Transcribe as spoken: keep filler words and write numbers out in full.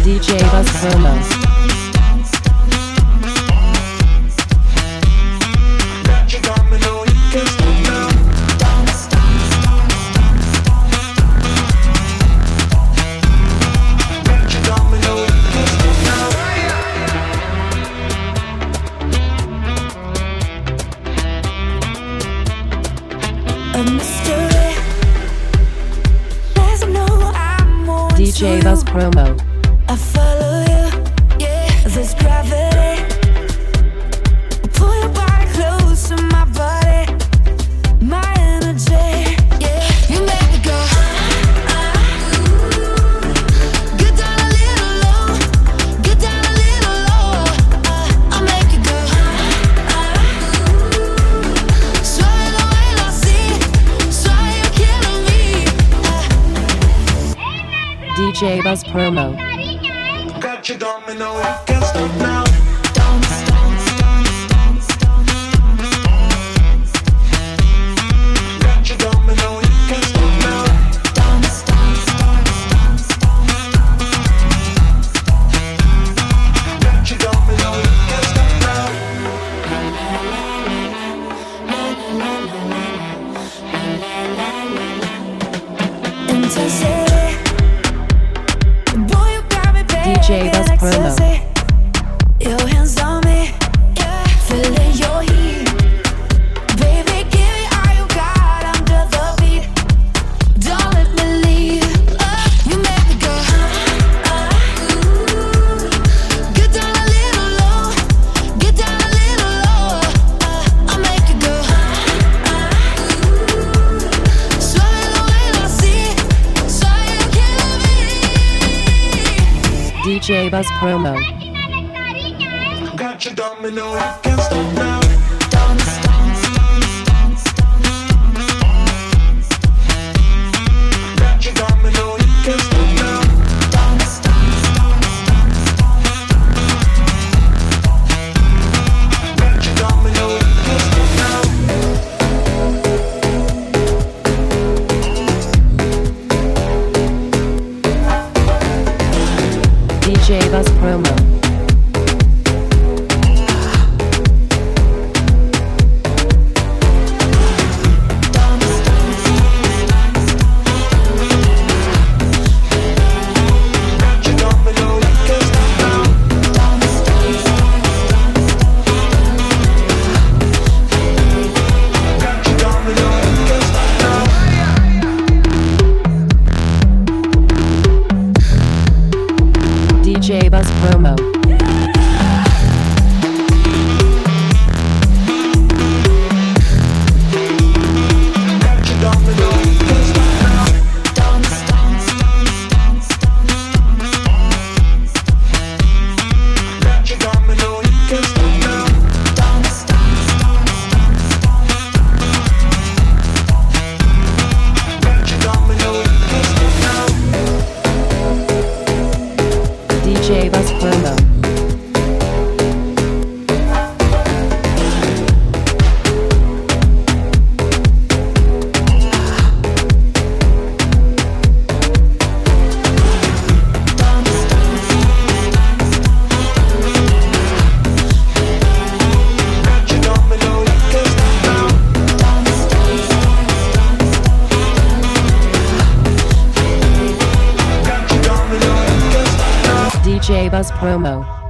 D J Buzz Promo. D J Buzz Promo. I follow you, yeah, there's gravity. Pull your body close to my body, my energy, yeah. You make me go, ah, ah. Get down a little low, get down a little low, uh, I make you go, ah, ah. Soy lo bailo así, soy you're killing me, uh. D J Buzz Promo. Got you domino, you can't stop now. Don't stop, don't stop. Got you domino, you can't stop now. Don't stop, don't stop. Got you domino, you can't stop now. Intensity, boy, you got me, baby. D J Buzz Promo. Your hands on me, yeah, feeling your heat. Baby, give me all you got under the beat. Don't let me leave. Uh, you make me go, uh, uh. Get down a little low, get down a little low. Uh, I make you go, uh, uh. Soy lo bailo así, soy you're killing me. D J Buzz Promo. Got you domino, you can't stop now. Don't stop, don't stop. Got you domino, you can't stop now. Don't stop, don't stop. Got you domino, you can't stop now. D J Buzz Promo. Don't stop, don't stop. Got you domino, you can't stop now. Don't stop, don't stop. Got you domino, you can't stop now. D J Buzz Promo. Got you domino, you can't stop now. Don't stop, don't stop. Got you domino, you can't stop now. Don't stop, don't stop. Got you domino, you can't stop now. D J Buzz Promo. Don't stop, don't stop. Got you domino, you can't stop now. Don't stop, don't stop. Got you domino, you can't stop now. D J Buzz Promo.